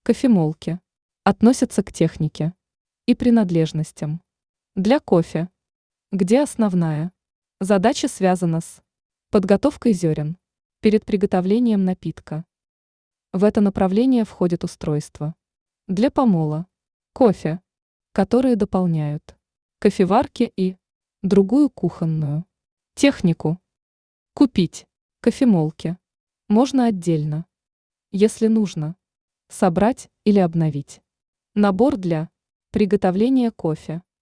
Кофемолки относятся к технике и принадлежностям для кофе, где основная задача связана с подготовкой зерен перед приготовлением напитка. В это направление входит устройство для помола кофе, которые дополняют кофеварки и другую кухонную технику. Купить кофемолки можно отдельно, если нужно собрать или обновить набор для приготовления кофе.